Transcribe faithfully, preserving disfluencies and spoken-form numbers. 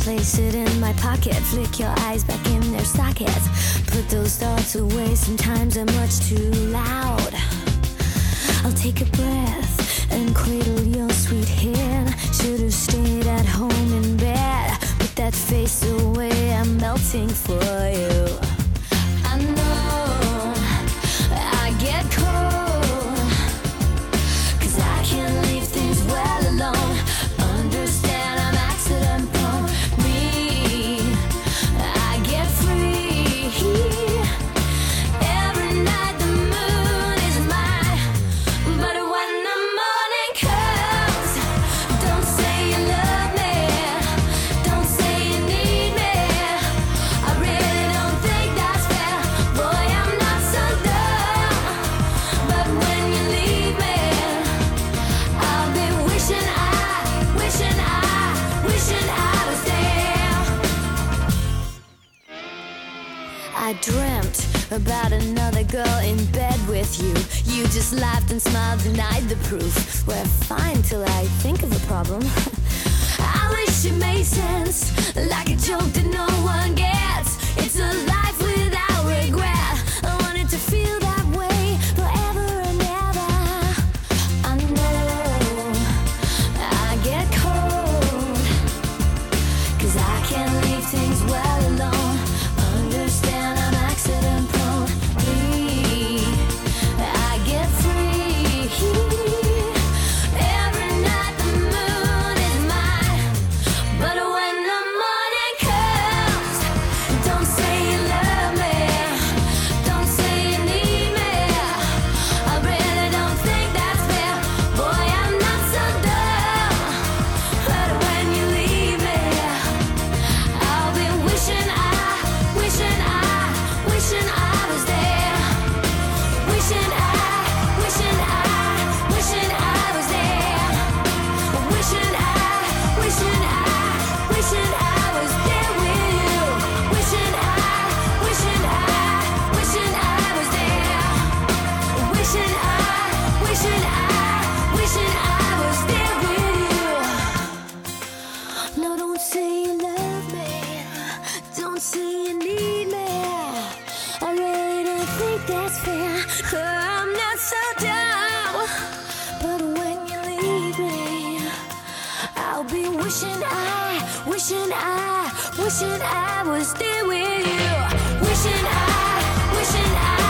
Place it in my pocket, flick your eyes back in their sockets. Put those thoughts away, sometimes I'm much too loud. I'll take a breath and cradle your sweet hand. Should've stayed at home in bed. Put that face away, I'm melting for you. I know I get cold, 'cause I can't leave things well alone. Understand I'm accident prone. Me, I get free. Every night the moon is mine, but when the morning comes, don't say you love me, don't say you need me. I really don't think that's fair. Boy, I'm not so dumb, but when you leave me, I'll be wishing I, wishing I, wishing I was there. I dreamt about another girl in bed with you. You just laughed and smiled, denied the proof. We're fine till I think of a problem. I wish it made sense, like a joke that no one gets. It's a life without regret. I wanted to feel that way forever and ever. I know I get cold, 'cause I can't leave things well alone. Understand I'm accident prone. Me, I get free. Every night the moon is mine, but when the morning comes, don't say you love me, don't say you need me. I really don't think that's fair. Boy, I'm not so dumb, but when you leave me, I'll be wishing I, wishing I, wishing I was there. Wishing I, wishing I, wishing I was there. Wishing I, wishing I, wishing I was there with you. Wishing I, wishing I, wishing I was there. Wishing I, wishing I, wishing I was there with you. No, don't say you love me, don't say you need me. I really don't think that's fair. I'm not so dumb, but when you leave me, I'll be wishing I, wishing I, wishing I was there with you. Wishing I, wishing I.